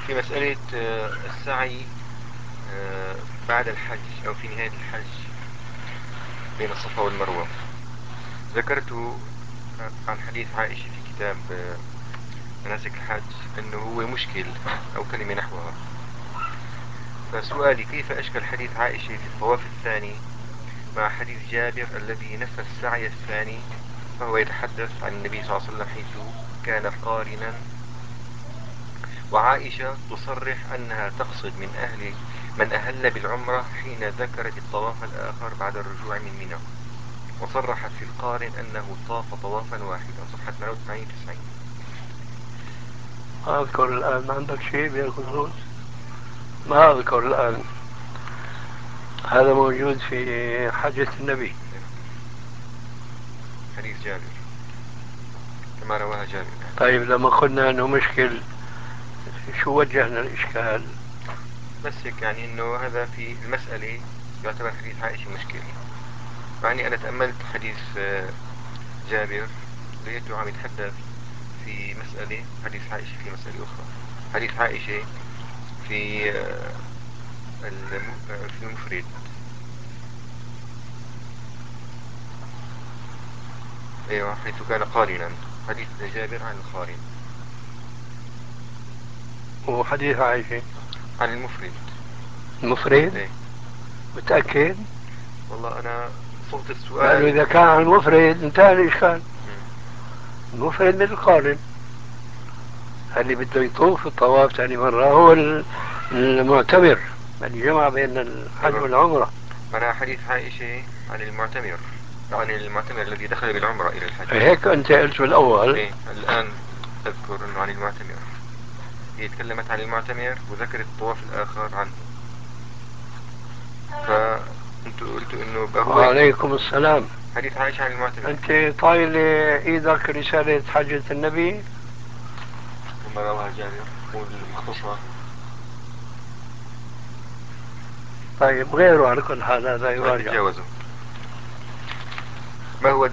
في مسألة السعي بعد الحج أو في نهاية الحج بين الصفا والمروة. ذكرت عن حديث عائشة في كتاب مناسك الحج أنه هو مشكل أو كلمة نحوها. فسؤالي كيف أشكل حديث عائشة في الطواف الثاني مع حديث جابر الذي نفى السعي الثاني، فهو يتحدث عن النبي صلى الله عليه وسلم حيث كان قارنا، وعائشة تصرح أنها تقصد من أهل بالعمرة حين ذكرت الطواف الآخر بعد الرجوع من منى، وصرحت في القارن أنه طاف طوافا واحدا. صفحة 88 90. ما أذكر الآن، ما عندك شيء بهالخصوص؟ ما أذكر الآن. هذا موجود في حجة النبي. حديث جابر كما رواها جابر يعني. طيب لما قلنا أنه مشكل، شو وجهنا الإشكال؟ بس هيك يعني أنه هذا في المسألة يعتبر حديث عائشة مشكل، مع أني أنا تأملت حديث جابر لقيته عم يتحدث في مسألة، حديث عائشة في مسألة أخرى. حديث عائشة في في المفرد. أيوة، حيث كان قارنا. حديث جابر عن القارن. وحديث عائشة عن المفرد. المفرد؟ ايه. متأكد؟ والله أنا صغت لأنه السؤال. إذا كان عن المفرد انتهى الإشكال. مم. المفرد من القارن، اللي بده يطوف الطواف ثاني مرة هو المعتمر، اللي جمع بين الحج أيوة، والعمرة. معناها حديث عائشة عن المعتمر، عن المعتمر الذي دخل بالعمرة إلى الحج. هيك أنت قلت بالأول. ايه، الآن أذكر أنه عن المعتمر. هي تكلمت عن المعتمر وذكرت الطواف الآخر عنه، فأنتوا قلتوا أنه بقى هو وعليكم السلام. حديث عائشة عن المعتمر. أنت طايل إيدك رسالة حجة النبي. كما رواها جابر والمختصر. طيب غيره على كل حال، هذا طيب يراجع. نتجاوزه. ما هو